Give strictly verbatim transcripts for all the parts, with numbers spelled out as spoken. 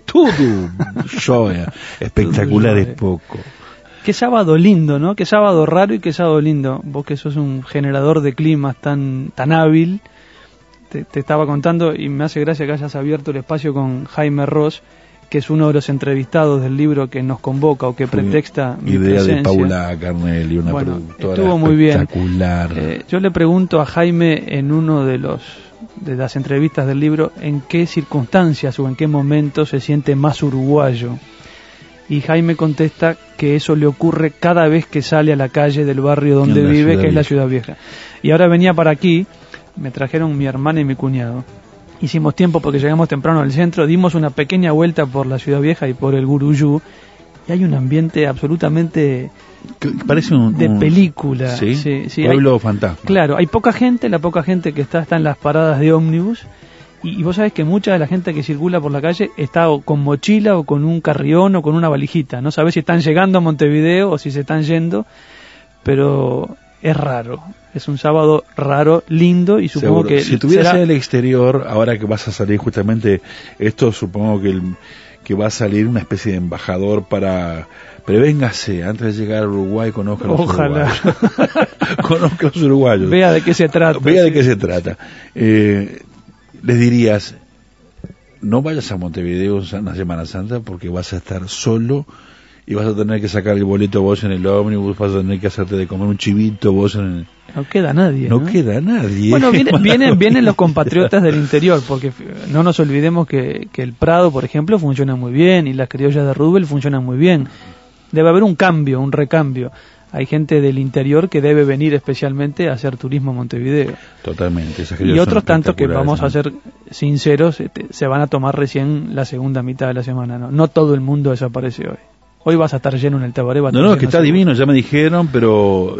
todo joya, espectacular es poco. Qué sábado lindo, ¿no? Qué sábado raro y qué sábado lindo. Vos que sos un generador de climas tan tan hábil, te, te estaba contando y me hace gracia que hayas abierto el espacio con Jaime Ross, que es uno de los entrevistados del libro que nos convoca o que pretexta mi idea presencia. De Paula Carnelli, una bueno, productora estuvo muy bien. Espectacular. Eh, yo le pregunto a Jaime en uno de los de las entrevistas del libro en qué circunstancias o en qué momento se siente más uruguayo. Y Jaime contesta que eso le ocurre cada vez que sale a la calle del barrio donde vive, que es la Ciudad Vieja. Y ahora venía para aquí, me trajeron mi hermana y mi cuñado. Hicimos tiempo porque llegamos temprano al centro, dimos una pequeña vuelta por la Ciudad Vieja y por el Guruyú, y hay un ambiente absolutamente parece un, de un, película. Sí, sí, sí pueblo hay, fantasma. Claro, hay poca gente, la poca gente que está está en las paradas de ómnibus. Y, y vos sabés que mucha de la gente que circula por la calle está o con mochila o con un carrión o con una valijita. No sabés si están llegando a Montevideo o si se están yendo, pero es raro. Es un sábado raro, lindo y supongo Seguro. que... Si estuvieras será... en el exterior, ahora que vas a salir justamente, esto supongo que, el, que va a salir una especie de embajador para... Prevéngase, antes de llegar a Uruguay, conozca a los Ojalá. uruguayos. Conozca a los uruguayos. Vea de qué se trata. Vea sí. de qué se trata. Eh... Les dirías, no vayas a Montevideo en la Semana Santa porque vas a estar solo y vas a tener que sacar el boleto vos en el ómnibus, vas a tener que hacerte de comer un chivito vos en el... No queda nadie. No, no queda nadie. Bueno, vienen, vienen, vienen los compatriotas del interior, porque no nos olvidemos que, que el Prado, por ejemplo, funciona muy bien y las criollas de Rubel funcionan muy bien. Debe haber un cambio, un recambio. Hay gente del interior que debe venir especialmente a hacer turismo a Montevideo. Totalmente. Y otros tantos que, vamos ¿no? a ser sinceros, este, se van a tomar recién la segunda mitad de la semana. No, no todo el mundo desaparece hoy. Hoy vas a estar lleno en el Tabaré. No, no, que está seguro. Divino, ya me dijeron, pero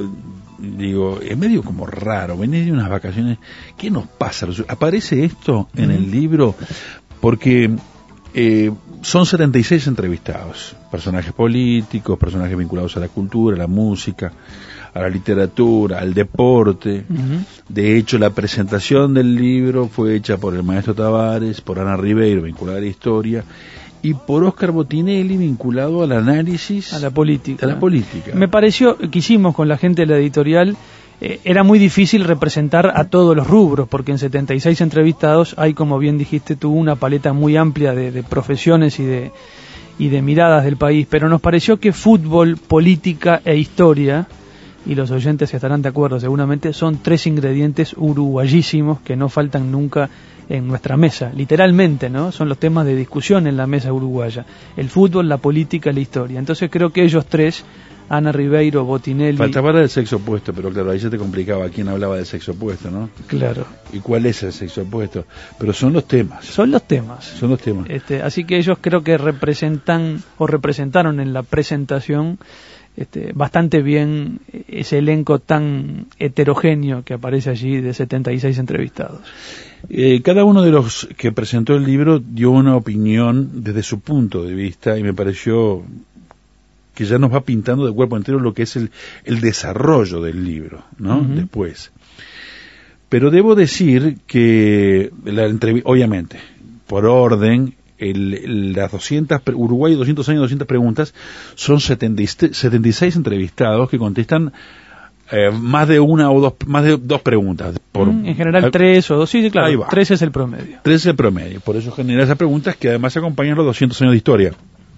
digo, es medio como raro. Venir de unas vacaciones. ¿Qué nos pasa? Aparece esto en uh-huh. el libro porque... Eh, son setenta y seis entrevistados, personajes políticos, personajes vinculados a la cultura, a la música, a la literatura, al deporte. Uh-huh. De hecho, la presentación del libro fue hecha por el maestro Tavares, por Ana Ribeiro, vinculada a la historia, y por Óscar Botinelli, vinculado al análisis... A la política. A la política. Me pareció que hicimos con la gente de la editorial... Eh, era muy difícil representar a todos los rubros, porque en setenta y seis entrevistados hay, como bien dijiste tú, una paleta muy amplia de, de profesiones y de, y de miradas del país, pero nos pareció que fútbol, política e historia, y los oyentes estarán de acuerdo seguramente, son tres ingredientes uruguayísimos que no faltan nunca en nuestra mesa, literalmente, ¿no? Son los temas de discusión en la mesa uruguaya, el fútbol, la política y la historia. Entonces creo que ellos tres... Ana Ribeiro, Botinelli... Faltaba hablar del sexo opuesto, pero claro, ahí se te complicaba quién hablaba del sexo opuesto, ¿no? Claro. ¿Y cuál es el sexo opuesto? Pero son los temas. Son los temas. Son los temas. Este, así que ellos creo que representan, o representaron en la presentación, este, bastante bien ese elenco tan heterogéneo que aparece allí de setenta y seis entrevistados. Eh, cada uno de los que presentó el libro dio una opinión desde su punto de vista y me pareció... que ya nos va pintando de cuerpo entero lo que es el, el desarrollo del libro, ¿no? Uh-huh. Después. Pero debo decir que, la entrev- obviamente, por orden, el, las doscientas, Uruguay doscientos años, doscientas preguntas, son setenta y seis entrevistados que contestan eh, más de una o dos, más de dos preguntas. Por, mm, en general eh, tres o dos, sí, claro, ahí va. tres es el promedio. Tres es el promedio, por eso genera esas preguntas que además acompañan los doscientos años de historia.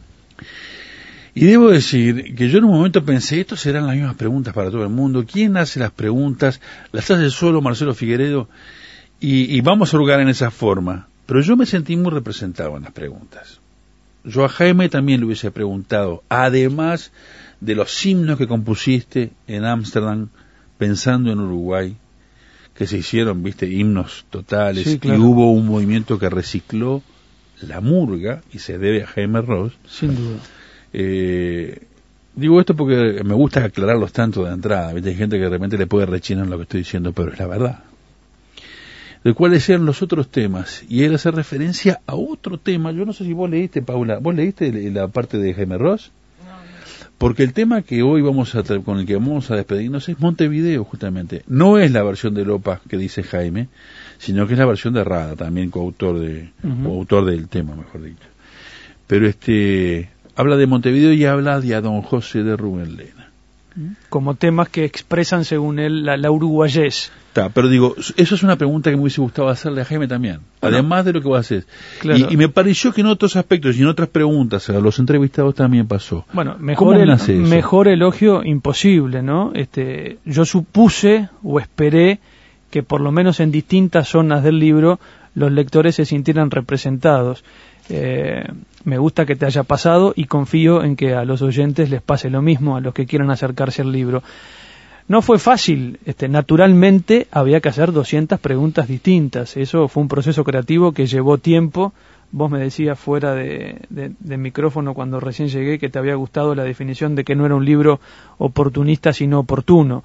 Y debo decir que yo en un momento pensé, estos serán las mismas preguntas para todo el mundo. ¿Quién hace las preguntas? ¿Las hace solo Marcelo Figueredo? Y, y vamos a jugar en esa forma. Pero yo me sentí muy representado en las preguntas. Yo a Jaime también le hubiese preguntado, además de los himnos que compusiste en Ámsterdam, pensando en Uruguay, que se hicieron, viste, himnos totales, sí, claro. Y hubo un movimiento que recicló la murga, y se debe a Jaime Ross. Sin duda. Eh, digo esto porque me gusta aclararlos tanto de entrada, ¿viste? Hay gente que de repente le puede rechinar lo que estoy diciendo, pero es la verdad. De cuáles eran los otros temas, y él hace referencia a otro tema. Yo no sé si vos leíste, Paula, ¿vos leíste la parte de Jaime Ross? No, no. Porque el tema que hoy vamos a con el que vamos a despedirnos es Montevideo, justamente. No es la versión de Lopa que dice Jaime, sino que es la versión de Rada, también coautor de uh-huh. coautor del tema, mejor dicho. pero este habla de Montevideo y habla de a don José de Rubén-Lena. Como temas que expresan, según él, la, la uruguayés. Está, pero digo, eso es una pregunta que me hubiese gustado hacerle a Jaime también, bueno, además de lo que vos haces. Claro. Y, y me pareció que en otros aspectos y en otras preguntas a los entrevistados también pasó. Bueno, mejor, el, mejor elogio imposible, ¿no? Este, yo supuse o esperé que por lo menos en distintas zonas del libro los lectores se sintieran representados. Eh, me gusta que te haya pasado y confío en que a los oyentes les pase lo mismo, a los que quieran acercarse al libro. No fue fácil, este, naturalmente había que hacer doscientas preguntas distintas, eso fue un proceso creativo que llevó tiempo. Vos me decías fuera de, de, de micrófono cuando recién llegué que te había gustado la definición de que no era un libro oportunista sino oportuno.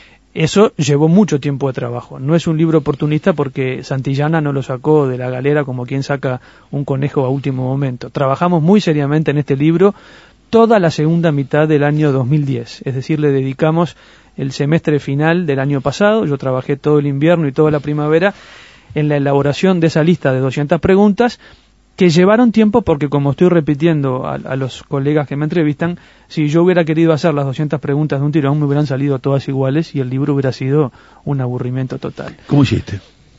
Eso llevó mucho tiempo de trabajo. No es un libro oportunista porque Santillana no lo sacó de la galera como quien saca un conejo a último momento. Trabajamos muy seriamente en este libro toda la segunda mitad del año dos mil diez. Es decir, le dedicamos el semestre final del año pasado. Yo trabajé todo el invierno y toda la primavera en la elaboración de esa lista de doscientas preguntas que llevaron tiempo porque, como estoy repitiendo a, a los colegas que me entrevistan, si yo hubiera querido hacer las doscientas preguntas de un tirón, me hubieran salido todas iguales y el libro hubiera sido un aburrimiento total. ¿Cómo hiciste?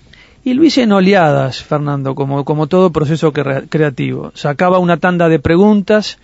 Y lo hice en oleadas, Fernando, como, como todo proceso cre- creativo. Sacaba una tanda de preguntas,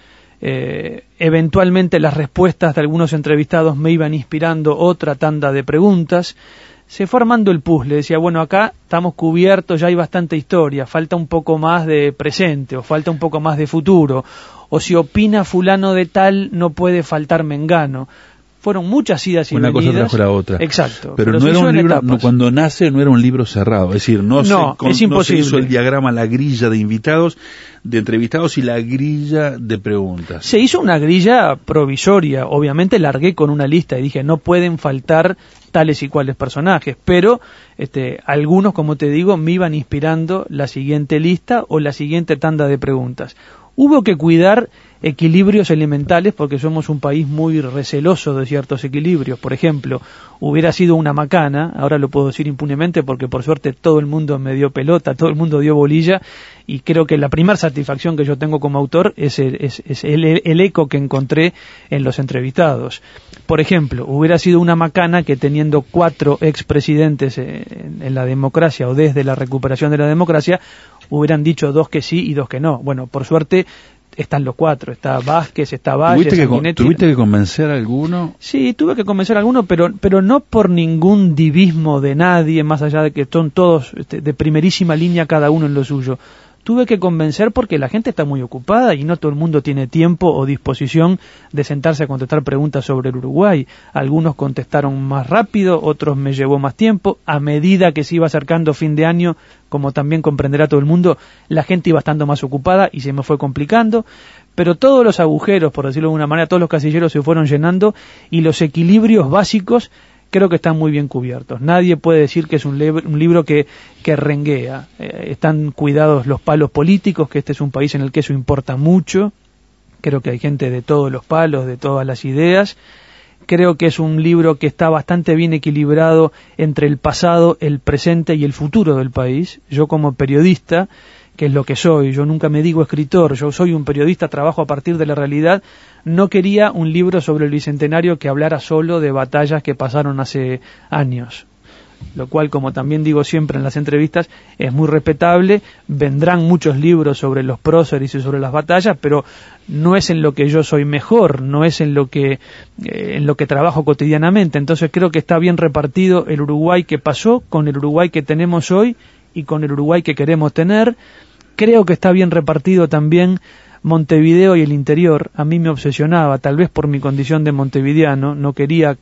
eh, eventualmente las respuestas de algunos entrevistados me iban inspirando otra tanda de preguntas. Se fue armando el puzzle, decía, bueno, acá estamos cubiertos, ya hay bastante historia, falta un poco más de presente, o falta un poco más de futuro, o si opina fulano de tal, no puede faltar mengano. Fueron muchas idas y una venidas. Una cosa trajo la otra. Exacto. Pero, pero no era un libro, no, cuando nace no era un libro cerrado, es decir, no, no, se, con, es imposible. No se hizo el diagrama, la grilla de invitados, de entrevistados y la grilla de preguntas. Se hizo una grilla provisoria, obviamente largué con una lista y dije, no pueden faltar tales y cuales personajes, pero este, algunos, como te digo, me iban inspirando la siguiente lista o la siguiente tanda de preguntas. Hubo que cuidar equilibrios elementales porque somos un país muy receloso de ciertos equilibrios. Por ejemplo, hubiera sido una macana, ahora lo puedo decir impunemente porque por suerte todo el mundo me dio pelota, todo el mundo dio bolilla, y creo que la primera satisfacción que yo tengo como autor es el, es, es el, el eco que encontré en los entrevistados. Por ejemplo, hubiera sido una macana que teniendo cuatro expresidentes en, en la democracia o desde la recuperación de la democracia, hubieran dicho dos que sí y dos que no. Bueno, por suerte están los cuatro, está Vázquez, está Valle, ¿Tuviste, que, ¿Tuviste que convencer a alguno? Sí, tuve que convencer a alguno, pero pero no por ningún divismo de nadie, más allá de que son todos este, de primerísima línea cada uno en lo suyo. Tuve que convencer porque la gente está muy ocupada y no todo el mundo tiene tiempo o disposición de sentarse a contestar preguntas sobre el Uruguay. Algunos contestaron más rápido, otros me llevó más tiempo. A medida que se iba acercando fin de año, como también comprenderá todo el mundo, la gente iba estando más ocupada y se me fue complicando. Pero todos los agujeros, por decirlo de alguna manera, todos los casilleros se fueron llenando y los equilibrios básicos creo que están muy bien cubiertos. Nadie puede decir que es un, le- un libro que, que renguea. Eh, están cuidados los palos políticos, que este es un país en el que eso importa mucho. Creo que hay gente de todos los palos, de todas las ideas. Creo que es un libro que está bastante bien equilibrado entre el pasado, el presente y el futuro del país. Yo como periodista, que es lo que soy, yo nunca me digo escritor, yo soy un periodista, trabajo a partir de la realidad. No quería un libro sobre el Bicentenario que hablara solo de batallas que pasaron hace años, lo cual, como también digo siempre en las entrevistas, es muy respetable. Vendrán muchos libros sobre los próceres y sobre las batallas, pero no es en lo que yo soy mejor, no es en lo que eh, en lo que trabajo cotidianamente. Entonces creo que está bien repartido el Uruguay que pasó con el Uruguay que tenemos hoy y con el Uruguay que queremos tener. Creo que está bien repartido también Montevideo y el interior. A mí me obsesionaba, tal vez por mi condición de montevideano, no quería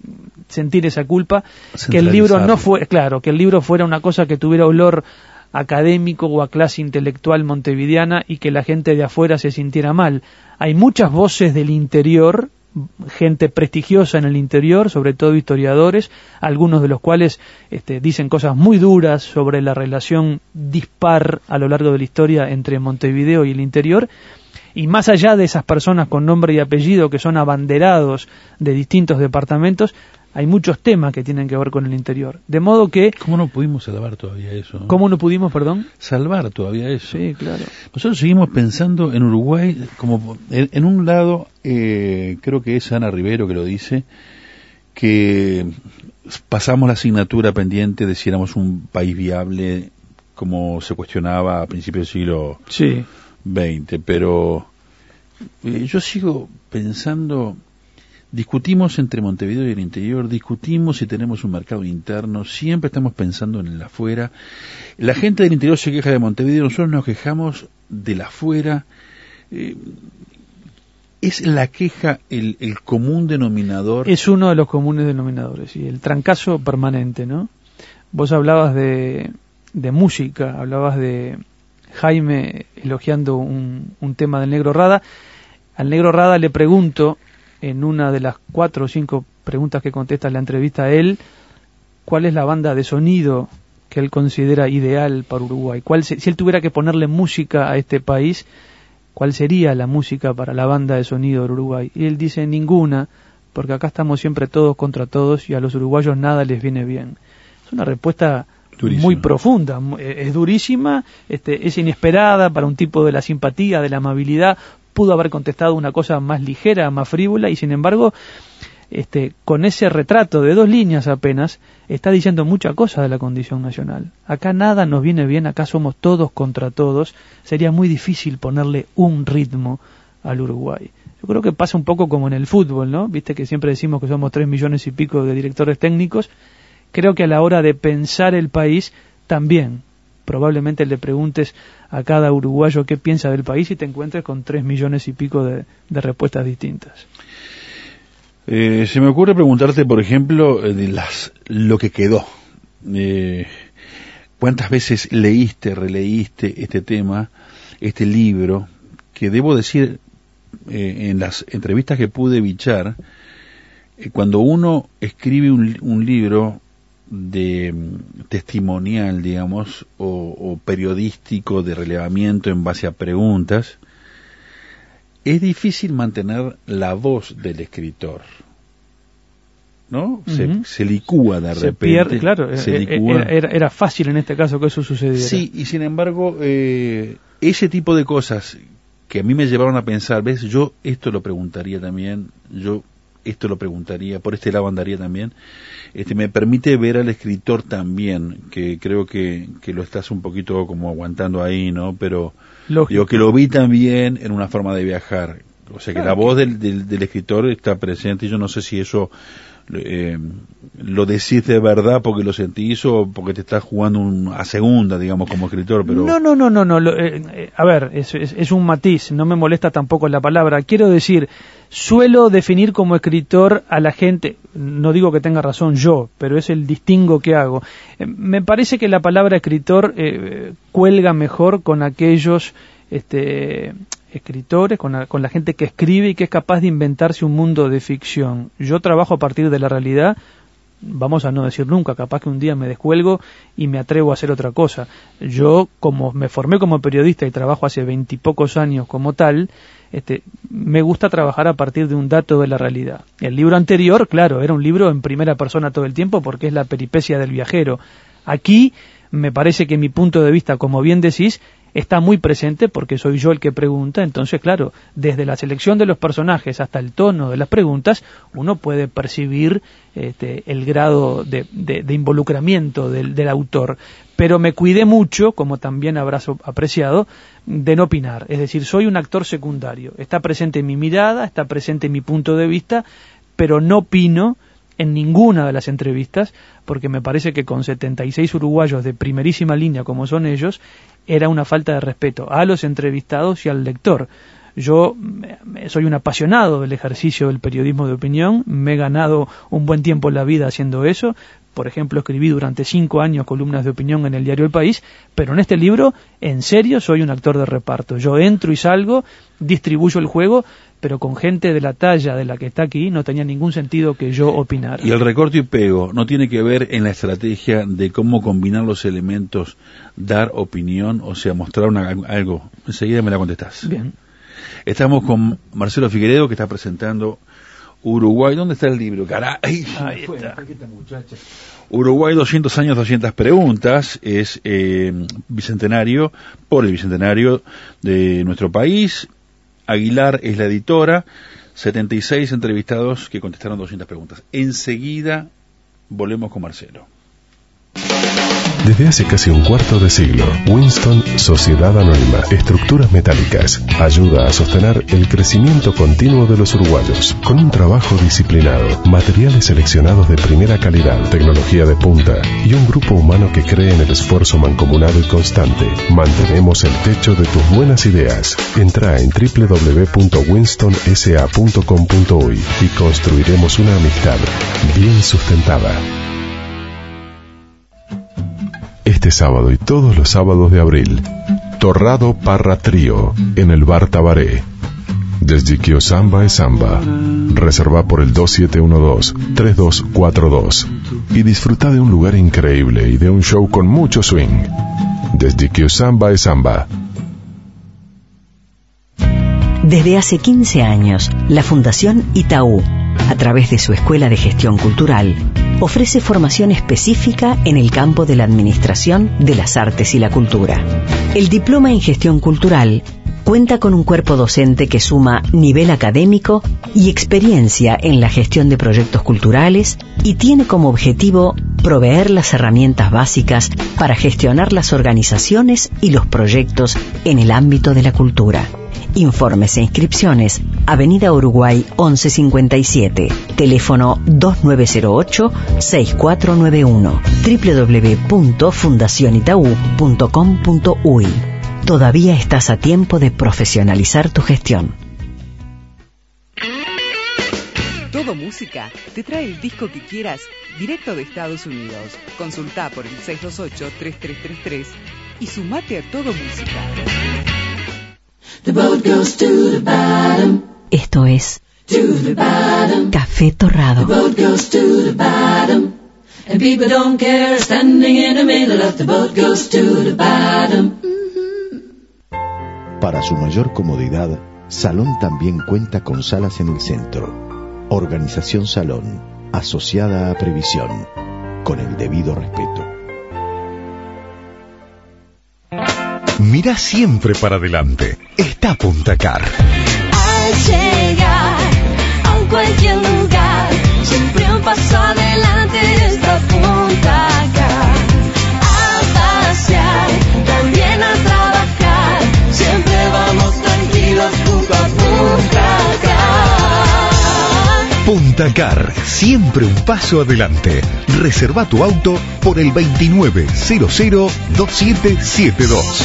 sentir esa culpa, que el libro no fue, claro, que el libro fuera una cosa que tuviera olor académico o a clase intelectual montevideana y que la gente de afuera se sintiera mal. Hay muchas voces del interior, gente prestigiosa en el interior, sobre todo historiadores, algunos de los cuales este, dicen cosas muy duras sobre la relación dispar a lo largo de la historia entre Montevideo y el interior. Y más allá de esas personas con nombre y apellido que son abanderados de distintos departamentos, hay muchos temas que tienen que ver con el interior. De modo que... ¿Cómo no pudimos salvar todavía eso? ¿no? ¿Cómo no pudimos, perdón? Salvar todavía eso. Sí, claro. Nosotros seguimos pensando en Uruguay como... En, en un lado, eh, creo que es Ana Rivero que lo dice, que pasamos la asignatura pendiente de si éramos un país viable, como se cuestionaba a principios del siglo sí. veinte, pero eh, yo sigo pensando... Discutimos entre Montevideo y el interior, discutimos si tenemos un mercado interno, siempre estamos pensando en el afuera. La gente del interior se queja de Montevideo, nosotros nos quejamos del afuera. Eh, ¿Es la queja el, el común denominador? Es uno de los comunes denominadores, y el trancazo permanente, ¿no? Vos hablabas de, de música, hablabas de Jaime elogiando un, un tema del Negro Rada. Al Negro Rada le pregunto, en una de las cuatro o cinco preguntas que contesta en la entrevista a él, ¿cuál es la banda de sonido que él considera ideal para Uruguay? ¿Cuál se, si él tuviera que ponerle música a este país, ¿cuál sería la música para la banda de sonido de Uruguay? Y él dice, ninguna, porque acá estamos siempre todos contra todos y a los uruguayos nada les viene bien. Es una respuesta durísima, muy profunda, es durísima, este, es inesperada para un tipo de la simpatía, de la amabilidad. Pudo haber contestado una cosa más ligera, más frívola, y sin embargo, este, con ese retrato de dos líneas apenas, está diciendo mucha cosa de la condición nacional. Acá nada nos viene bien, acá somos todos contra todos. Sería muy difícil ponerle un ritmo al Uruguay. Yo creo que pasa un poco como en el fútbol, ¿no? Viste que siempre decimos que somos tres millones y pico de directores técnicos. Creo que a la hora de pensar el país, también probablemente le preguntes a cada uruguayo qué piensa del país y te encuentres con tres millones y pico de, de respuestas distintas. Eh, se me ocurre preguntarte, por ejemplo, de las lo que quedó. Eh, ¿Cuántas veces leíste, releíste este tema, este libro, que debo decir, eh, en las entrevistas que pude bichar, eh, cuando uno escribe un, un libro de testimonial, digamos, o, o periodístico de relevamiento en base a preguntas, es difícil mantener la voz del escritor, ¿no? Uh-huh. Se, se licúa de se repente. Pierde, claro, se licúa. Era, era fácil en este caso que eso sucediera. Sí, y sin embargo, eh, ese tipo de cosas que a mí me llevaron a pensar, ¿ves? Yo esto lo preguntaría también, yo esto lo preguntaría, por este lado andaría también. Este, me permite ver al escritor también, que creo que, que lo estás un poquito como aguantando ahí, ¿no? Pero Lógico. Digo que lo vi también en una forma de viajar. O sea que claro, la voz del, del, del escritor está presente y yo no sé si eso eh, lo decís de verdad porque lo sentís o porque te estás jugando un, a segunda, digamos, como escritor, pero... No, no, no, no, no. Lo, eh, eh, a ver, es, es, es un matiz, no me molesta tampoco la palabra. Quiero decir, suelo definir como escritor a la gente, no digo que tenga razón yo, pero es el distingo que hago. Eh, me parece que la palabra escritor eh, cuelga mejor con aquellos... este escritores, con la, con la gente que escribe y que es capaz de inventarse un mundo de ficción. Yo trabajo a partir de la realidad, vamos a no decir nunca, capaz que un día me descuelgo y me atrevo a hacer otra cosa. Yo, como me formé como periodista y trabajo hace veintipocos años como tal, este, me gusta trabajar a partir de un dato de la realidad. El libro anterior, claro, era un libro en primera persona todo el tiempo porque es la peripecia del viajero. Aquí me parece que mi punto de vista, como bien decís, está muy presente porque soy yo el que pregunta. Entonces, claro, desde la selección de los personajes hasta el tono de las preguntas, uno puede percibir este, el grado de, de, de involucramiento del, del autor. Pero me cuidé mucho, como también habrás apreciado, de no opinar. Es decir, soy un actor secundario. Está presente mi mirada, está presente mi punto de vista, pero no opino en ninguna de las entrevistas, porque me parece que con setenta y seis uruguayos de primerísima línea como son ellos, era una falta de respeto a los entrevistados y al lector. Yo soy un apasionado del ejercicio del periodismo de opinión, me he ganado un buen tiempo en la vida haciendo eso. Por ejemplo, escribí durante cinco años columnas de opinión en el diario El País, pero en este libro, en serio, soy un actor de reparto. Yo entro y salgo, distribuyo el juego, pero con gente de la talla de la que está aquí no tenía ningún sentido que yo opinara. Y el recorte y pego no tiene que ver en la estrategia de cómo combinar los elementos, dar opinión, o sea, mostrar una, algo. Enseguida me la contestás. Bien. Estamos con Marcelo Figueredo, que está presentando Uruguay, ¿dónde está el libro? Caray, ahí fue, está. esta muchacha. Uruguay, doscientos años, doscientas preguntas, es eh, bicentenario, por el bicentenario de nuestro país. Aguilar es la editora, setenta y seis entrevistados que contestaron doscientas preguntas. Enseguida volvemos con Marcelo. Desde hace casi un cuarto de siglo, Winston Sociedad Anónima, estructuras metálicas, ayuda a sostener el crecimiento continuo de los uruguayos, con un trabajo disciplinado, materiales seleccionados de primera calidad, tecnología de punta y un grupo humano que cree en el esfuerzo mancomunado y constante. Mantenemos el techo de tus buenas ideas. Entra en doble u doble u doble u punto winston s a punto com punto u y y construiremos una amistad bien sustentada. Este sábado y todos los sábados de abril, Torrado Parra Trío en el Bar Tabaré. Desde Kio Samba es Samba. Reserva por el dos siete uno dos, tres dos cuatro dos y disfruta de un lugar increíble y de un show con mucho swing. Desde Kio Samba es Samba. Desde hace quince años, la Fundación Itaú, a través de su Escuela de Gestión Cultural, ofrece formación específica en el campo de la administración de las artes y la cultura. El diploma en gestión cultural cuenta con un cuerpo docente que suma nivel académico y experiencia en la gestión de proyectos culturales y tiene como objetivo proveer las herramientas básicas para gestionar las organizaciones y los proyectos en el ámbito de la cultura. Informes e inscripciones, Avenida Uruguay once cincuenta y siete, teléfono dos nueve cero ocho, seis cuatro nueve uno, doble u doble u doble u punto fundación itaú punto com punto u y. Todavía estás a tiempo de profesionalizar tu gestión. Todo Música te trae el disco que quieras directo de Estados Unidos. Consulta por el seis dos ocho, tres tres tres tres y sumate a Todo Música. The boat goes to the bottom. Esto es To the bottom. Café Torrado. The boat goes to the bottom. And people don't care, standing in the middle of the boat goes to the bottom. Para su mayor comodidad, Salón también cuenta con salas en el centro. Organización Salón, asociada a Previsión, con el debido respeto. Mira siempre para adelante. Está Punta Car. Al llegar a cualquier lugar, siempre un paso adelante está Punta Car. A pasear, también a trabajar, siempre vamos tranquilos junto a Punta Car. Punta Car, siempre un paso adelante. Reserva tu auto por el veintinueve cero cero dos siete siete dos.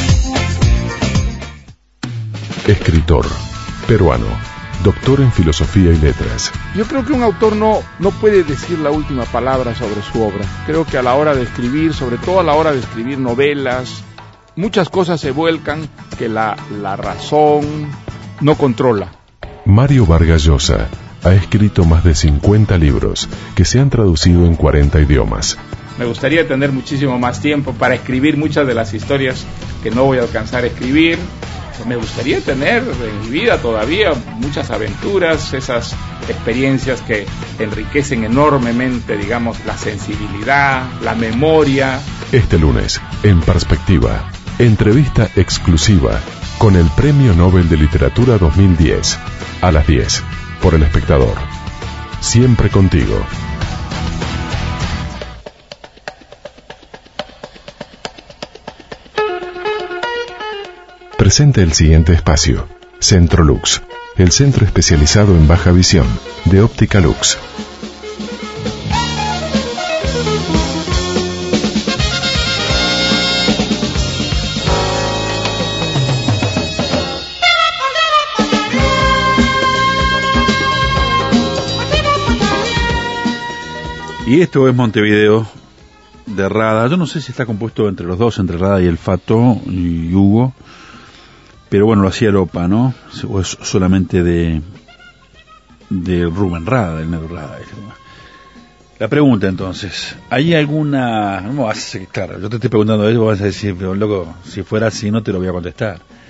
Escritor, peruano, doctor en filosofía y letras. Yo creo que un autor no, no puede decir la última palabra sobre su obra. Creo que a la hora de escribir, sobre todo a la hora de escribir novelas, muchas cosas se vuelcan que la, la razón no controla. Mario Vargas Llosa ha escrito más de cincuenta libros que se han traducido en cuarenta idiomas. Me gustaría tener muchísimo más tiempo para escribir muchas de las historias que no voy a alcanzar a escribir. Me gustaría tener en mi vida todavía muchas aventuras, esas experiencias que enriquecen enormemente, digamos, la sensibilidad, la memoria. Este lunes, en Perspectiva, entrevista exclusiva con el Premio Nobel de Literatura dos mil diez, a las diez, por El Espectador. Siempre contigo. Presente el siguiente espacio. Centro Lux, el centro especializado en baja visión de Óptica Lux. Y esto es Montevideo de Rada. Yo no sé si está compuesto entre los dos, entre Rada y el Fato y Hugo. Pero bueno, lo hacía Lopa, ¿no? O es solamente de de Rubén Rada, del negro Rada. La pregunta entonces, ¿hay alguna... No vas a, claro, yo te estoy preguntando eso, vas a decir, pero loco, si fuera así no te lo voy a contestar.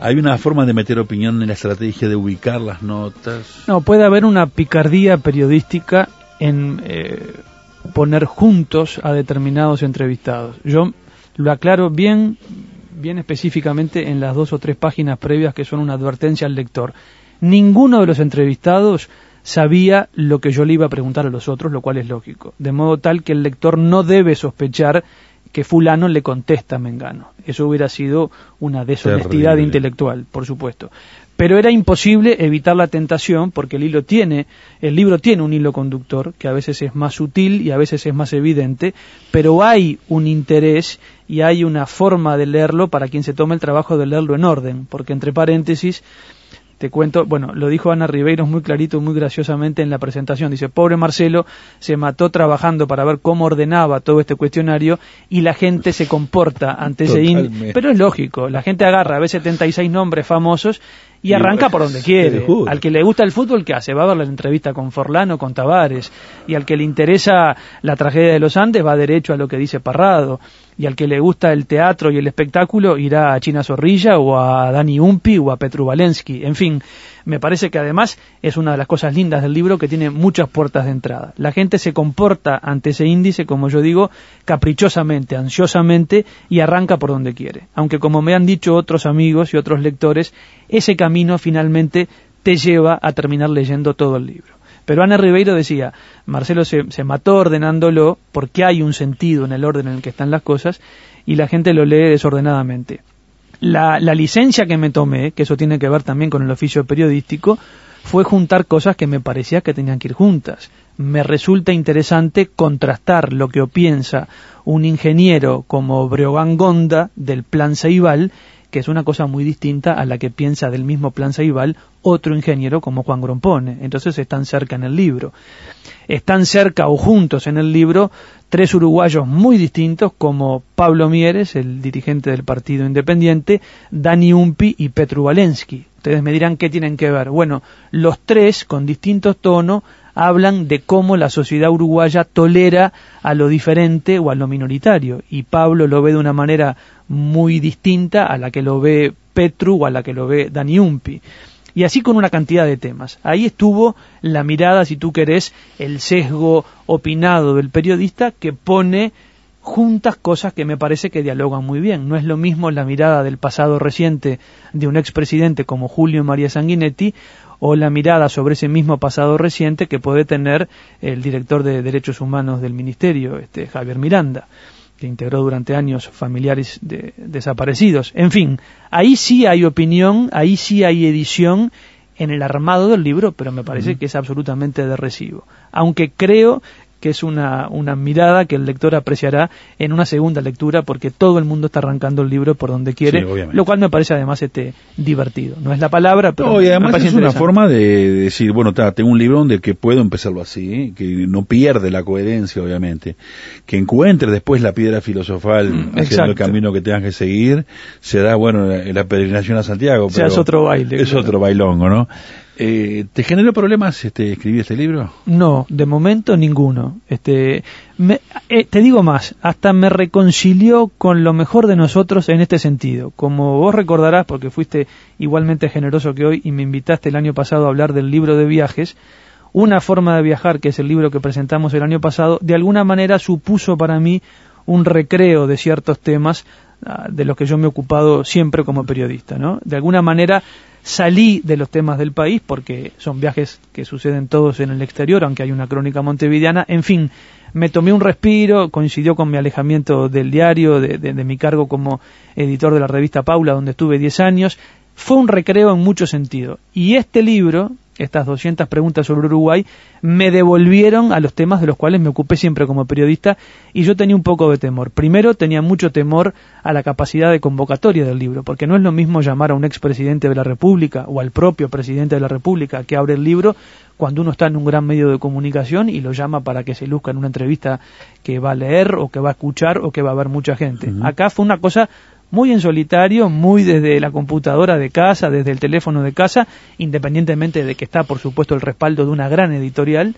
¿Hay una forma de meter opinión en la estrategia de ubicar las notas? No, puede haber una picardía periodística en eh, poner juntos a determinados entrevistados. Yo lo aclaro bien, bien específicamente en las dos o tres páginas previas que son una advertencia al lector. Ninguno de los entrevistados sabía lo que yo le iba a preguntar a los otros, lo cual es lógico. De modo tal que el lector no debe sospechar que fulano le contesta a Mengano. Eso hubiera sido una deshonestidad Terrible. intelectual, por supuesto. Pero era imposible evitar la tentación porque el hilo tiene, el libro tiene un hilo conductor que a veces es más sutil y a veces es más evidente, pero hay un interés y hay una forma de leerlo para quien se tome el trabajo de leerlo en orden, porque entre paréntesis te cuento, bueno, lo dijo Ana Ribeiro muy clarito, muy graciosamente en la presentación. Dice, pobre Marcelo, se mató trabajando para ver cómo ordenaba todo este cuestionario y la gente se comporta ante Totalmente. ese índice. Pero es lógico, la gente agarra, ve setenta y seis nombres famosos y arranca por donde quiere. Al que le gusta el fútbol, ¿qué hace? Va a ver la entrevista con Forlán o con Tavares. Y al que le interesa la tragedia de los Andes, va derecho a lo que dice Parrado. Y al que le gusta el teatro y el espectáculo, irá a China Zorrilla o a Dani Umpi o a Petru Valensky. En fin, me parece que además es una de las cosas lindas del libro que tiene muchas puertas de entrada. La gente se comporta ante ese índice, como yo digo, caprichosamente, ansiosamente y arranca por donde quiere. Aunque como me han dicho otros amigos y otros lectores, ese camino finalmente te lleva a terminar leyendo todo el libro. Pero Ana Ribeiro decía, Marcelo se, se mató ordenándolo porque hay un sentido en el orden en el que están las cosas y la gente lo lee desordenadamente. La, la licencia que me tomé, que eso tiene que ver también con el oficio periodístico, fue juntar cosas que me parecía que tenían que ir juntas. Me resulta interesante contrastar lo que piensa un ingeniero como Breogán Gonda del Plan Ceibal, que es una cosa muy distinta a la que piensa del mismo Plan Ceibal otro ingeniero como Juan Grompone. Entonces están cerca en el libro. Están cerca o juntos en el libro tres uruguayos muy distintos como Pablo Mieres, el dirigente del Partido Independiente, Dani Umpi y Petru Valensky. Ustedes me dirán qué tienen que ver. Bueno, los tres con distintos tonos hablan de cómo la sociedad uruguaya tolera a lo diferente o a lo minoritario, y Pablo lo ve de una manera muy distinta a la que lo ve Petru o a la que lo ve Dani Umpi, y así con una cantidad de temas. Ahí estuvo la mirada, si tú querés, el sesgo opinado del periodista que pone juntas cosas que me parece que dialogan muy bien. No es lo mismo la mirada del pasado reciente de un expresidente como Julio María Sanguinetti o la mirada sobre ese mismo pasado reciente que puede tener el director de Derechos Humanos del Ministerio, este Javier Miranda, que integró durante años familiares de desaparecidos. En fin, ahí sí hay opinión, ahí sí hay edición en el armado del libro, pero me parece uh-huh. que es absolutamente de recibo. Aunque creo que es una, una mirada que el lector apreciará en una segunda lectura, porque todo el mundo está arrancando el libro por donde quiere, sí, lo cual me parece además este divertido. No es la palabra, pero no, y además es una forma de decir, bueno, ta, tengo un libro donde que puedo empezarlo así, ¿eh? Que no pierde la coherencia, obviamente, que encuentre después la piedra filosofal mm, hacia el camino que tengas que seguir, se da, bueno, la, la peregrinación a Santiago, pero o sea, es otro baile. Es claro. Otro bailongo, ¿no? Eh, ¿Te generó problemas este, escribir este libro? No, de momento ninguno. Este, me, eh, te digo más, hasta me reconcilió con lo mejor de nosotros en este sentido. Como vos recordarás, porque fuiste igualmente generoso que hoy y me invitaste el año pasado a hablar del libro de viajes, Una forma de viajar, que es el libro que presentamos el año pasado, de alguna manera supuso para mí un recreo de ciertos temas uh, de los que yo me he ocupado siempre como periodista, ¿no? De alguna manera salí de los temas del país, porque son viajes que suceden todos en el exterior, aunque hay una crónica montevideana. En fin, me tomé un respiro, coincidió con mi alejamiento del diario, de, de, de mi cargo como editor de la revista Paula, donde estuve diez años. Fue un recreo en mucho sentido. Y este libro, estas doscientas preguntas sobre Uruguay, me devolvieron a los temas de los cuales me ocupé siempre como periodista, y yo tenía un poco de temor. Primero, tenía mucho temor a la capacidad de convocatoria del libro, porque no es lo mismo llamar a un expresidente de la República o al propio presidente de la República que abre el libro cuando uno está en un gran medio de comunicación y lo llama para que se luzca en una entrevista que va a leer o que va a escuchar o que va a ver mucha gente. Uh-huh. Acá fue una cosa muy en solitario, muy desde la computadora de casa, desde el teléfono de casa, independientemente de que está, por supuesto, el respaldo de una gran editorial,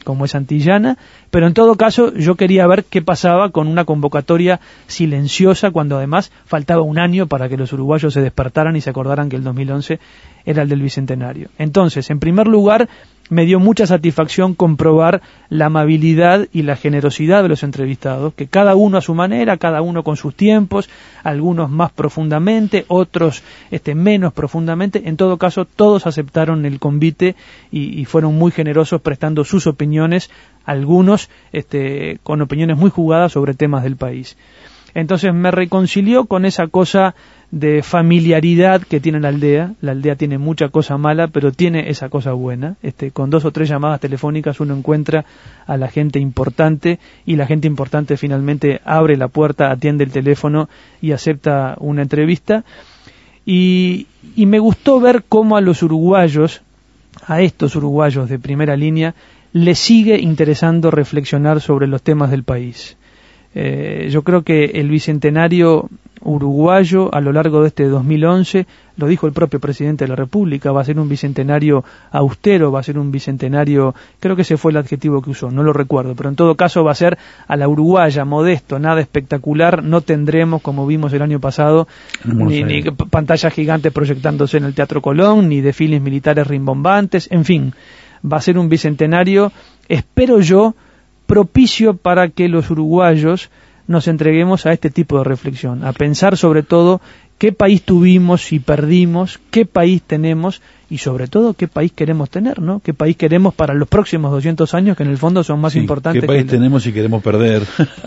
como es antillana, pero en todo caso yo quería ver qué pasaba con una convocatoria silenciosa cuando además faltaba un año para que los uruguayos se despertaran y se acordaran que el dos mil once era el del Bicentenario. Entonces, en primer lugar, me dio mucha satisfacción comprobar la amabilidad y la generosidad de los entrevistados, que cada uno a su manera, cada uno con sus tiempos, algunos más profundamente, otros este, menos profundamente, en todo caso todos aceptaron el convite y, y fueron muy generosos prestando sus opiniones, algunos este, con opiniones muy jugadas sobre temas del país. Entonces me reconcilió con esa cosa de familiaridad que tiene la aldea. La aldea tiene mucha cosa mala, pero tiene esa cosa buena. Este, con dos o tres llamadas telefónicas uno encuentra a la gente importante y la gente importante finalmente abre la puerta, atiende el teléfono y acepta una entrevista. Y, y me gustó ver cómo a los uruguayos, a estos uruguayos de primera línea, les sigue interesando reflexionar sobre los temas del país. Eh, yo creo que el Bicentenario uruguayo a lo largo de este dos mil once, lo dijo el propio presidente de la República, va a ser un bicentenario austero, va a ser un bicentenario, creo que ese fue el adjetivo que usó, no lo recuerdo, pero en todo caso va a ser a la uruguaya, modesto, nada espectacular, no tendremos, como vimos el año pasado, ni, ni pantallas gigantes proyectándose en el Teatro Colón, ni desfiles militares rimbombantes, en fin, va a ser un bicentenario, espero yo, propicio para que los uruguayos nos entreguemos a este tipo de reflexión, a pensar sobre todo qué país tuvimos y perdimos, qué país tenemos y sobre todo qué país queremos tener, ¿no? Qué país queremos para los próximos doscientos años, que en el fondo son más sí, importantes. ¿Qué país que tenemos y queremos perder?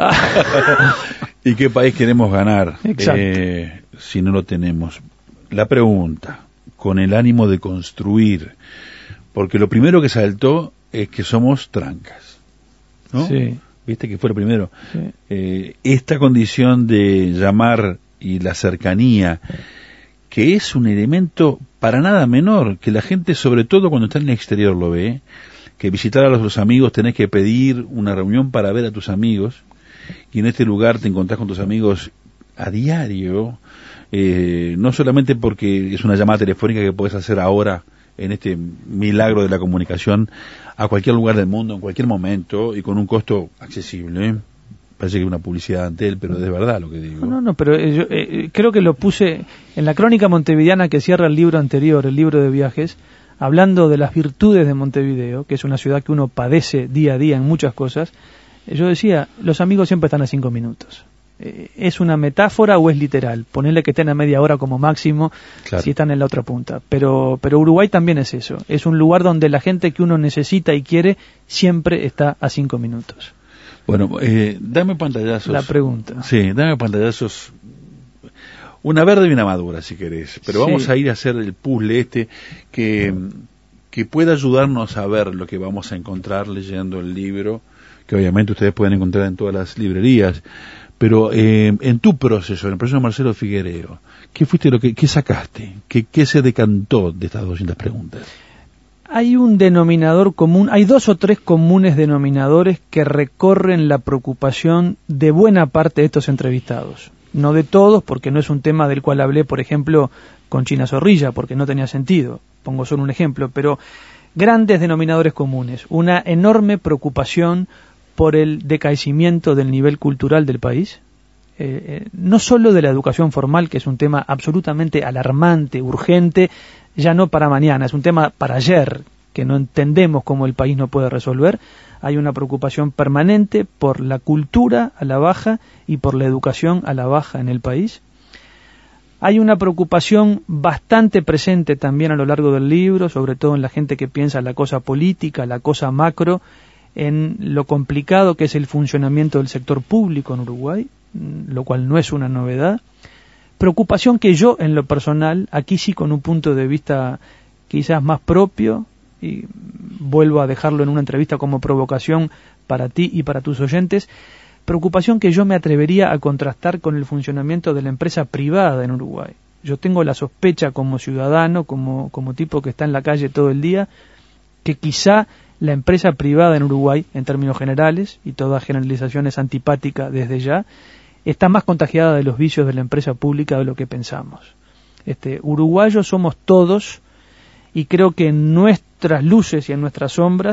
¿Y qué país queremos ganar eh, si no lo tenemos? La pregunta, con el ánimo de construir, porque lo primero que saltó es que somos trancas, ¿no? Sí. ¿Viste que fue lo primero? Sí. Eh, esta condición de llamar y la cercanía, que es un elemento para nada menor, que la gente, sobre todo cuando está en el exterior, lo ve, que visitar a los amigos tenés que pedir una reunión para ver a tus amigos, y en este lugar te encontrás con tus amigos a diario, eh, no solamente porque es una llamada telefónica que podés hacer ahora, en este milagro de la comunicación, a cualquier lugar del mundo, en cualquier momento, y con un costo accesible, ¿eh? Parece que es una publicidad ante él, pero es de verdad lo que digo. No, no, pero eh, yo eh, creo que lo puse en la crónica montevideana que cierra el libro anterior, el libro de viajes, hablando de las virtudes de Montevideo, que es una ciudad que uno padece día a día en muchas cosas. Eh, yo decía, los amigos siempre están a cinco minutos. ¿Es una metáfora o es literal? Ponerle que estén a media hora como máximo, claro, si están en la otra punta. Pero, pero Uruguay también es eso. Es un lugar donde la gente que uno necesita y quiere siempre está a cinco minutos. Bueno, eh, dame pantallazos. La pregunta. Sí, dame pantallazos. Una verde y una madura, si querés. Pero sí, vamos a ir a hacer el puzzle este que, que pueda ayudarnos a ver lo que vamos a encontrar leyendo el libro, que obviamente ustedes pueden encontrar en todas las librerías. Pero eh, en tu proceso, en el proceso de Marcelo Figuereo, ¿qué fuiste lo que qué sacaste? ¿Qué, qué se decantó de estas doscientas preguntas? Hay un denominador común, hay dos o tres comunes denominadores que recorren la preocupación de buena parte de estos entrevistados. No de todos, porque no es un tema del cual hablé, por ejemplo, con China Zorrilla, porque no tenía sentido. Pongo solo un ejemplo, pero grandes denominadores comunes. Una enorme preocupación por el decaecimiento del nivel cultural del país, eh, eh, no solo de la educación formal, que es un tema absolutamente alarmante, urgente, ya no para mañana, es un tema para ayer, que no entendemos cómo el país no puede resolver. Hay una preocupación permanente por la cultura a la baja y por la educación a la baja en el país. Hay una preocupación bastante presente también a lo largo del libro, sobre todo en la gente que piensa la cosa política, la cosa macro, en lo complicado que es el funcionamiento del sector público en Uruguay, lo cual no es una novedad. Preocupación que yo, en lo personal, aquí sí con un punto de vista quizás más propio, y vuelvo a dejarlo en una entrevista como provocación para ti y para tus oyentes, preocupación que yo me atrevería a contrastar con el funcionamiento de la empresa privada en Uruguay. Yo tengo la sospecha como ciudadano, como, como tipo que está en la calle todo el día, que quizá la empresa privada en Uruguay, en términos generales, y toda generalización es antipática desde ya, está más contagiada de los vicios de la empresa pública de lo que pensamos. Este, uruguayos somos todos, y creo que en nuestras luces y en nuestras sombras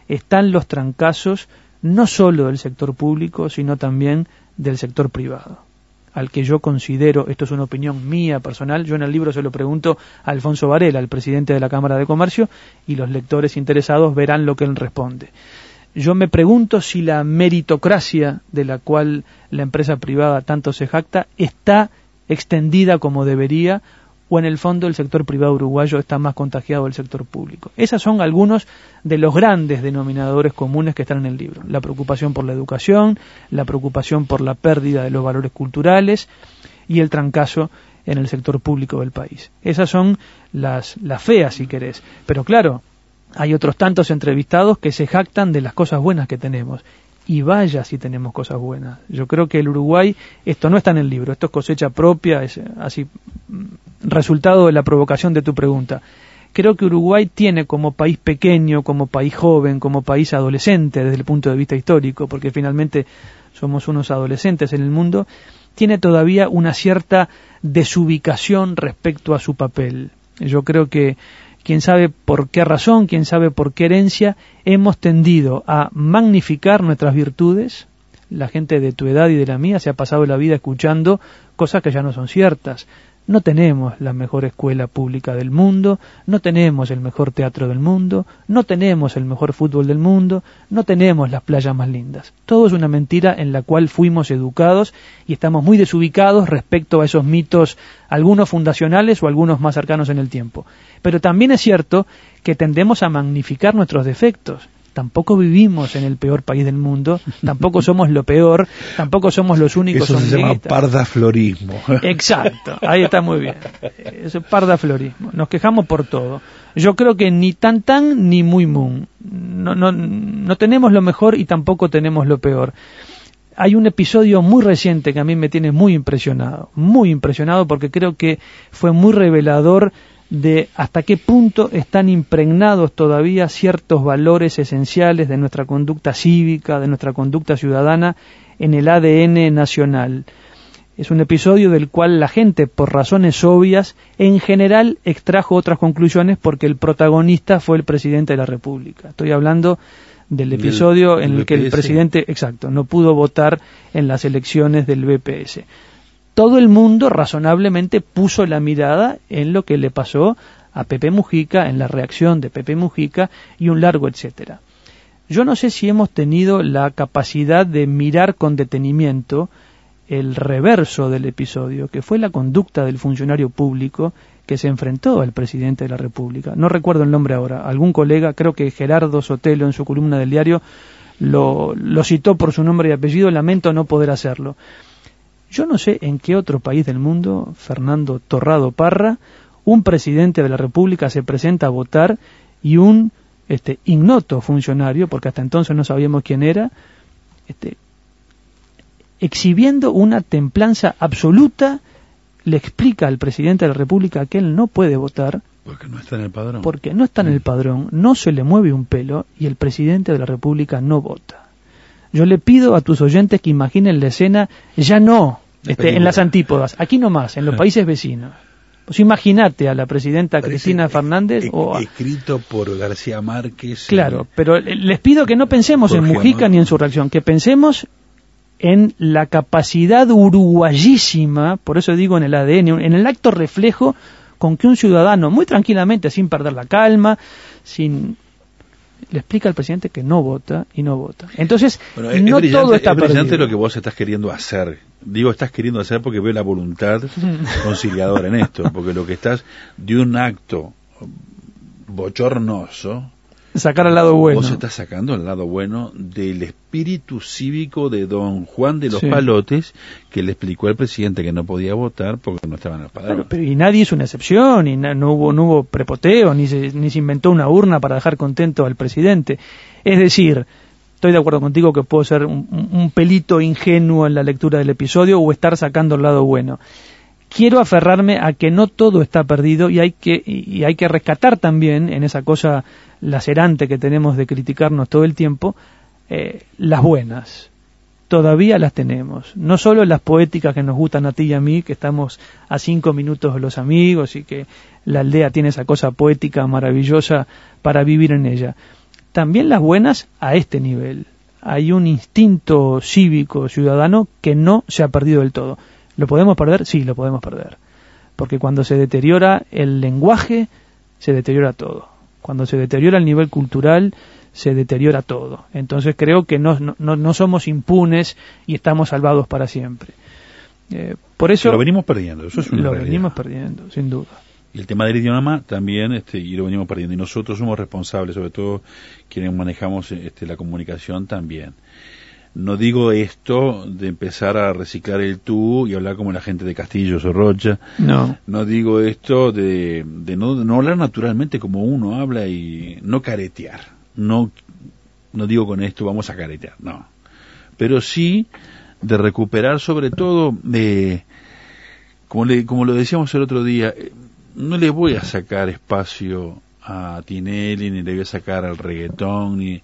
están los trancazos no solo del sector público, sino también del sector privado, al que yo considero, esto es una opinión mía personal, yo en el libro se lo pregunto a Alfonso Varela, al presidente de la Cámara de Comercio, y los lectores interesados verán lo que él responde. Yo me pregunto si la meritocracia de la cual la empresa privada tanto se jacta está extendida como debería, o en el fondo el sector privado uruguayo está más contagiado del sector público. Esos son algunos de los grandes denominadores comunes que están en el libro. La preocupación por la educación, la preocupación por la pérdida de los valores culturales y el trancazo en el sector público del país. Esas son las, las feas, si querés. Pero claro, hay otros tantos entrevistados que se jactan de las cosas buenas que tenemos. Y vaya si tenemos cosas buenas. Yo creo que el Uruguay, esto no está en el libro, esto es cosecha propia, es así resultado de la provocación de tu pregunta. Creo que Uruguay tiene como país pequeño, como país joven, como país adolescente desde el punto de vista histórico, porque finalmente somos unos adolescentes en el mundo, tiene todavía una cierta desubicación respecto a su papel. Yo creo que quién sabe por qué razón, quién sabe por qué herencia, hemos tendido a magnificar nuestras virtudes. La gente de tu edad y de la mía se ha pasado la vida escuchando cosas que ya no son ciertas. No tenemos la mejor escuela pública del mundo, no tenemos el mejor teatro del mundo, no tenemos el mejor fútbol del mundo, no tenemos las playas más lindas. Todo es una mentira en la cual fuimos educados y estamos muy desubicados respecto a esos mitos, algunos fundacionales o algunos más cercanos en el tiempo. Pero también es cierto que tendemos a magnificar nuestros defectos. Tampoco vivimos en el peor país del mundo, tampoco somos lo peor, tampoco somos los únicos. Eso se llama pardaflorismo. Exacto, ahí está muy bien. Eso es pardaflorismo. Nos quejamos por todo. Yo creo que ni tan tan ni muy muy. No, no, no tenemos lo mejor y tampoco tenemos lo peor. Hay un episodio muy reciente que a mí me tiene muy impresionado, muy impresionado porque creo que fue muy revelador de hasta qué punto están impregnados todavía ciertos valores esenciales de nuestra conducta cívica, de nuestra conducta ciudadana en el A D N nacional. Es un episodio del cual la gente, por razones obvias, en general extrajo otras conclusiones porque el protagonista fue el presidente de la República. Estoy hablando del episodio en el que el presidente, exacto, no pudo votar en las elecciones del B P S. Todo el mundo razonablemente puso la mirada en lo que le pasó a Pepe Mujica, en la reacción de Pepe Mujica y un largo etcétera. Yo no sé si hemos tenido la capacidad de mirar con detenimiento el reverso del episodio, que fue la conducta del funcionario público que se enfrentó al presidente de la República. No recuerdo el nombre ahora. Algún colega, creo que Gerardo Sotelo en su columna del diario, lo, lo citó por su nombre y apellido, lamento no poder hacerlo. Yo no sé en qué otro país del mundo, Fernando Torrado Parra, un presidente de la República se presenta a votar y un este, ignoto funcionario, porque hasta entonces no sabíamos quién era, este, exhibiendo una templanza absoluta, le explica al presidente de la República que él no puede votar. Porque no está en el padrón. Porque no está en el padrón, no se le mueve un pelo y el presidente de la República no vota. Yo le pido a tus oyentes que imaginen la escena, ya no este, en las antípodas, aquí nomás, en los países vecinos. Pues imagínate a la presidenta Parece Cristina Fernández e- o a... escrito por García Márquez. Claro, eh, pero les pido que no pensemos Jorge en Mujica Amor. Ni en su reacción, que pensemos en la capacidad uruguayísima, por eso digo en el A D N, en el acto reflejo con que un ciudadano, muy tranquilamente, sin perder la calma, sin... le explica al presidente que no vota y no vota. Entonces, bueno, es, no es todo está es brillante perdido. Lo que vos estás queriendo hacer. Digo, estás queriendo hacer porque veo la voluntad conciliadora en esto, porque lo que estás de un acto bochornoso, sacar al lado bueno. Vos estás sacando al lado bueno del espíritu cívico de don Juan de los sí. Palotes, que le explicó al presidente que no podía votar porque no estaban en el padrón. Claro, pero y nadie hizo una excepción, y na, no hubo no hubo prepoteo, ni se, ni se inventó una urna para dejar contento al presidente. Es decir, estoy de acuerdo contigo que puedo ser un, un pelito ingenuo en la lectura del episodio o estar sacando el lado bueno. Quiero aferrarme a que no todo está perdido y hay que y hay que rescatar también en esa cosa lacerante que tenemos de criticarnos todo el tiempo eh, las buenas. Todavía las tenemos, no solo las poéticas que nos gustan a ti y a mí, que estamos a cinco minutos de los amigos y que la aldea tiene esa cosa poética maravillosa para vivir en ella. también las buenas a este nivel. Hay un instinto cívico ciudadano que no se ha perdido del todo. ¿Lo podemos perder? Sí, lo podemos perder. Porque cuando se deteriora el lenguaje, se deteriora todo. Cuando se deteriora el nivel cultural, se deteriora todo. Entonces creo que no, no, no somos impunes y estamos salvados para siempre. Eh, por eso lo venimos perdiendo, eso es una lo realidad. venimos perdiendo, sin duda. Y el tema del idioma también, este, y lo venimos perdiendo. Y nosotros somos responsables, sobre todo quienes manejamos este, la comunicación también. No digo esto de empezar a reciclar el tú y hablar como la gente de Castillo o Rocha. No. No digo esto de, de no, no hablar naturalmente como uno habla y no caretear. No, no digo con esto vamos a caretear, no. Pero sí de recuperar sobre todo, de, como, le, como lo decíamos el otro día, no le voy a sacar espacio a Tinelli, ni le voy a sacar al reggaetón, ni...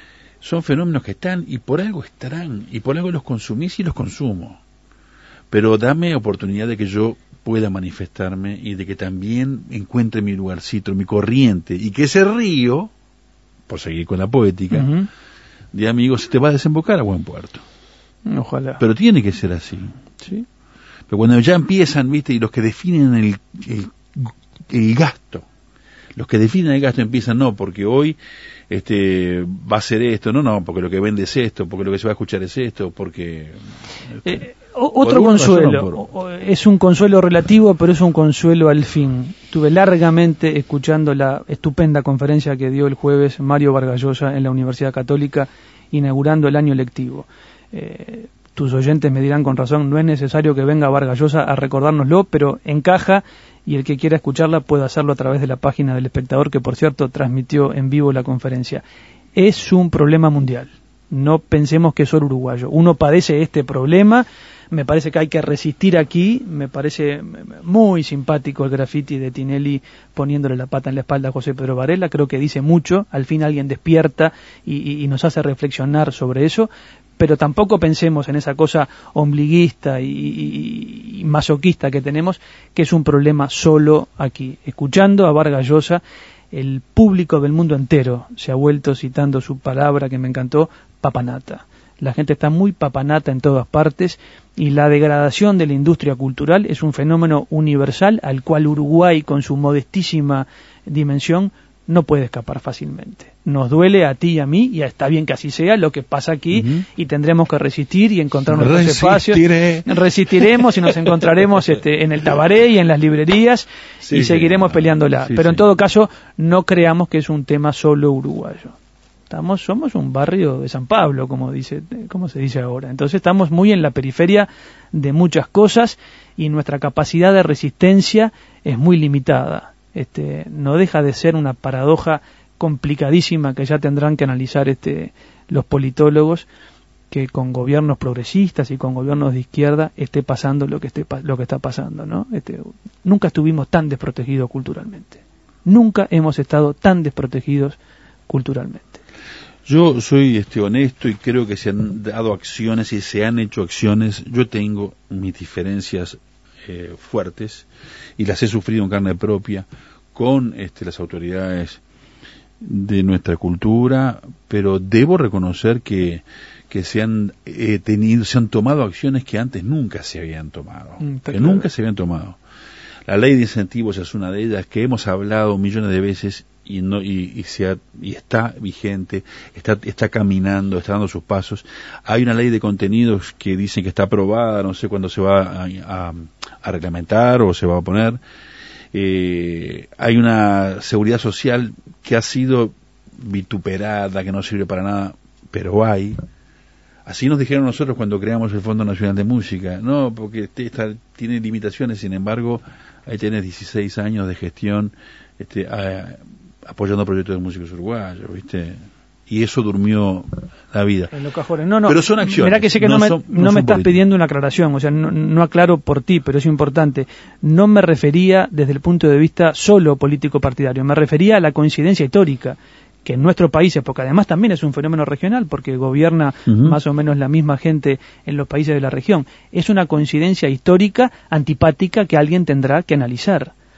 Son fenómenos que están y por algo estarán, y por algo los consumís y los consumo. Pero dame oportunidad de que yo pueda manifestarme y de que también encuentre mi lugarcito, mi corriente, y que ese río, por seguir con la poética, uh-huh. de amigos, se te va a desembocar a buen puerto. Ojalá. Pero tiene que ser así. ¿Sí? Pero cuando ya empiezan, viste, y los que definen el, el, el gasto, los que definen el gasto empiezan, no, porque hoy este va a ser esto, no, no, porque lo que vende es esto, porque lo que se va a escuchar es esto, porque... Eh, otro consuelo, por... es un consuelo relativo, pero es un consuelo al fin. Estuve largamente escuchando la estupenda conferencia que dio el jueves Mario Vargas Llosa en la Universidad Católica, inaugurando el año lectivo. Eh, tus oyentes me dirán con razón, no es necesario que venga Vargas Llosa a recordárnoslo, pero encaja, y el que quiera escucharla puede hacerlo a través de la página del Espectador, que por cierto transmitió en vivo la conferencia. Es un problema mundial, no pensemos que es solo uruguayo. Uno padece este problema, me parece que hay que resistir aquí, me parece muy simpático el graffiti de Tinelli poniéndole la pata en la espalda a José Pedro Varela, creo que dice mucho, al fin alguien despierta y, y, y nos hace reflexionar sobre eso, pero tampoco pensemos en esa cosa ombliguista y, y, y masoquista que tenemos, que es un problema solo aquí. Escuchando a Vargas Llosa, el público del mundo entero se ha vuelto, citando su palabra que me encantó, papanata. La gente está muy papanata en todas partes y la degradación de la industria cultural es un fenómeno universal al cual Uruguay, con su modestísima dimensión, no puede escapar fácilmente. Nos duele a ti y a mí, y está bien que así sea lo que pasa aquí, uh-huh. y tendremos que resistir y encontrar nuestros espacios. Resistiremos y nos encontraremos este, en el Tabaré y en las librerías, sí, y seguiremos sí, peleándola. Sí, Pero sí. en todo caso, no creamos que es un tema solo uruguayo. Estamos, somos un barrio de San Pablo, como dice, como se dice ahora. Entonces estamos muy en la periferia de muchas cosas y nuestra capacidad de resistencia es muy limitada. Este, no deja de ser una paradoja complicadísima que ya tendrán que analizar este, los politólogos, que con gobiernos progresistas y con gobiernos de izquierda esté pasando lo que esté lo que está pasando, ¿no? Este, nunca estuvimos tan desprotegidos culturalmente. Nunca hemos estado tan desprotegidos culturalmente. Yo soy este honesto y creo que se han dado acciones y se han hecho acciones. Yo tengo mis diferencias eh, fuertes y las he sufrido en carne propia con este, las autoridades de nuestra cultura, pero debo reconocer que que se han eh, tenido, se han tomado acciones que antes nunca se habían tomado, mm, que claro. nunca se habían tomado. La ley de incentivos es una de ellas que hemos hablado millones de veces y no y, y se ha, y está vigente, está está caminando, está dando sus pasos. Hay una ley de contenidos que dicen que está aprobada, no sé cuándo se va a, a, a reglamentar o se va a poner. Eh, hay una seguridad social que ha sido vituperada, que no sirve para nada, pero hay. Así nos dijeron nosotros cuando creamos el Fondo Nacional de Música, no, porque esta tiene limitaciones, sin embargo, ahí tenés dieciséis años de gestión este, a, apoyando proyectos de músicos uruguayos, ¿viste? Y eso durmió la vida. En los cajones. No, no. Pero son acciones. Mirá que sé que no, no me, son, no no me estás políticos. Pidiendo una aclaración, o sea, no, no aclaro por ti, pero es importante. No me refería desde el punto de vista solo político partidario, me refería a la coincidencia histórica que en nuestros países, porque además también es un fenómeno regional, porque gobierna uh-huh. más o menos la misma gente en los países de la región, es una coincidencia histórica antipática que alguien tendrá que analizar.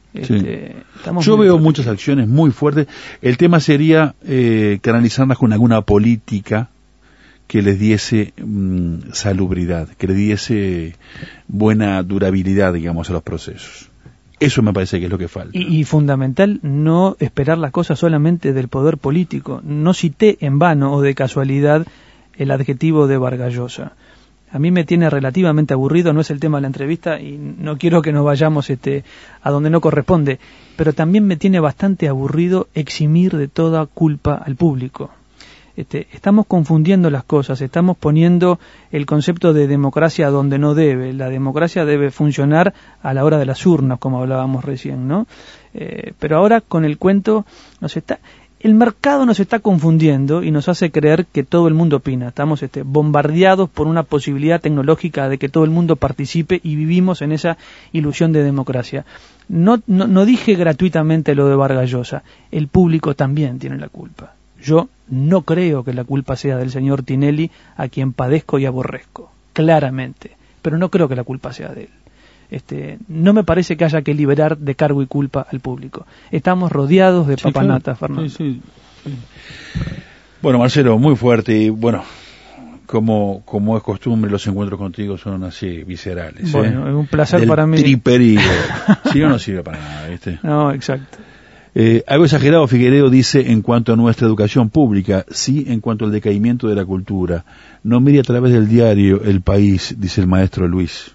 Este, sí. Yo veo fuertes. muchas acciones muy fuertes. El tema sería eh, canalizarlas con alguna política que les diese mmm, salubridad, que les diese buena durabilidad, digamos, a los procesos. Eso me parece que es lo que falta. Y, y fundamental, no esperar las cosas solamente del poder político. No cité en vano o de casualidad el adjetivo de Vargas Llosa. A mí me tiene relativamente aburrido, no es el tema de la entrevista y no quiero que nos vayamos este, a donde no corresponde, pero también me tiene bastante aburrido eximir de toda culpa al público. Este, estamos confundiendo las cosas, estamos poniendo el concepto de democracia donde no debe. La democracia debe funcionar a la hora de las urnas, como hablábamos recién, ¿no? Eh, pero ahora con el cuento nos está... El mercado nos está confundiendo y nos hace creer que todo el mundo opina. Estamos este, bombardeados por una posibilidad tecnológica de que todo el mundo participe y vivimos en esa ilusión de democracia. No, no, no dije gratuitamente lo de Vargas Llosa. El público también tiene la culpa. Yo no creo que la culpa sea del señor Tinelli, a quien padezco y aborrezco, claramente. Pero no creo que la culpa sea de él. Este, no me parece que haya que liberar de cargo y culpa al público. Estamos rodeados de sí, papanata, claro. Fernando. Sí, sí, sí. Bueno, Marcelo, muy fuerte y bueno, como como es costumbre, los encuentros contigo son así viscerales. Bueno, ¿eh? Es un placer Del para mí. Triperigo. Sí o no sirve para nada, ¿viste? No, exacto. Eh, algo exagerado, Figueiredo dice en cuanto a nuestra educación pública, sí en cuanto al decaimiento de la cultura. No mire a través del diario El País, dice el maestro Luis.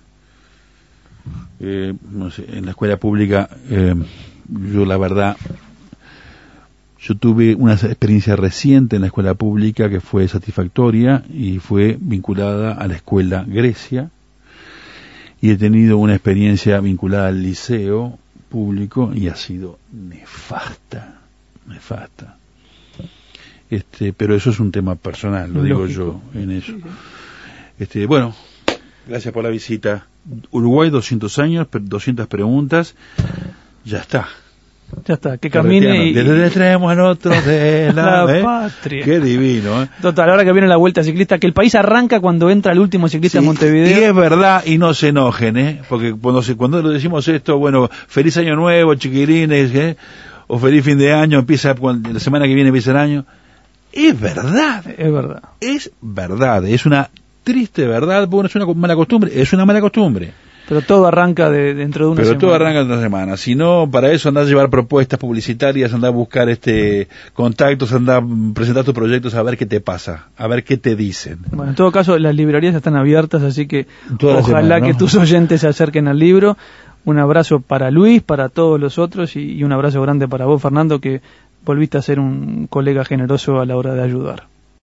Eh, no sé, en la escuela pública, eh, yo la verdad, yo tuve una experiencia reciente en la escuela pública que fue satisfactoria y fue vinculada a la escuela Grecia, y he tenido una experiencia vinculada al liceo público y ha sido nefasta, nefasta. Este, pero eso es un tema personal, lo Lógico. digo yo en eso. Este, bueno, gracias por la visita. Uruguay, doscientos años, doscientas preguntas, ya está. Ya está, que camine y... Desde traemos a nosotros de la, la ¿eh? patria. Qué divino, ¿eh? Total, ahora que viene la vuelta ciclista, que el país arranca cuando entra el último ciclista sí, en Montevideo. Y es verdad, y no se enojen, ¿eh? Porque cuando, se, cuando decimos esto, bueno, feliz año nuevo, chiquilines, ¿eh? O feliz fin de año, empieza la semana que viene empieza el año. Es verdad. Es verdad. Es verdad, es una triste verdad, bueno, es una mala costumbre, es una mala costumbre. Pero todo arranca de, dentro de una Pero semana. Pero todo arranca dentro de una semana. Si no, para eso andás a llevar propuestas publicitarias, andás a buscar este contactos, andás a presentar tus proyectos, a ver qué te pasa, a ver qué te dicen. Bueno, en todo caso, las librerías están abiertas, así que toda ojalá semana, ¿no? que tus oyentes se acerquen al libro. Un abrazo para Luis, para todos los otros, y, y un abrazo grande para vos, Fernando, que volviste a ser un colega generoso a la hora de ayudar.